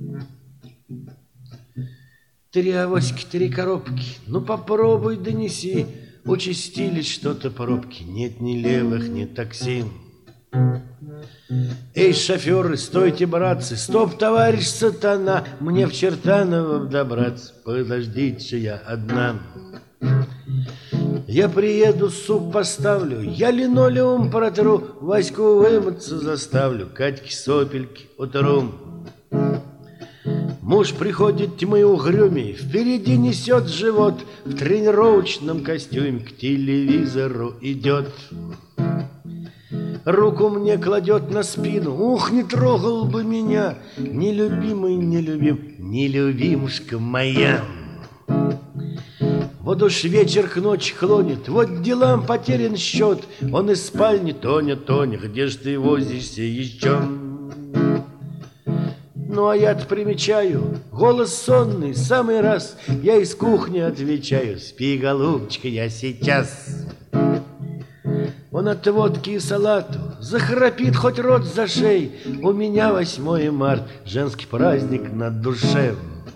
3 авоськи, 3 коробки, ну попробуй донеси. Участились что-то пробки, нет ни левых, ни такси. Эй, шоферы, стойте, братцы, стоп, товарищ сатана, мне в Чертаново добраться, подождите, я одна. Я приеду, суп поставлю, я линолеум протру, Ваську вымыться заставлю, Катьке сопельки утру. Муж приходит тьмы угрюмей, впереди несет живот, в тренировочном костюме к телевизору идет. Руку мне кладет на спину, ух, не трогал бы меня, нелюбимый, нелюбим, нелюбимушка моя. Вот уж вечер к ночи клонит, вот делам потерян счет, он из спальни: Тоня, Тоня, где ж ты возишься еще? Ну а я-то примечаю, голос сонный, самый раз, я из кухни отвечаю: спи, голубчик, я сейчас. Он от водки и салату захрапит, хоть рот зашей, у меня 8 марта, женский праздник на душе.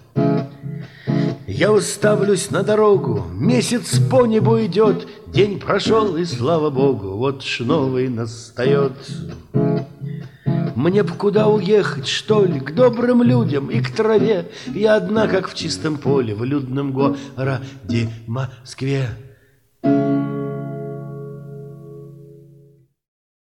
Я уставлюсь на дорогу, месяц по небу идет, день прошел, и слава богу, вот ж новый настает. Мне б куда уехать, что ли, к добрым людям и к траве. Я одна, как в чистом поле, в людном городе Москве.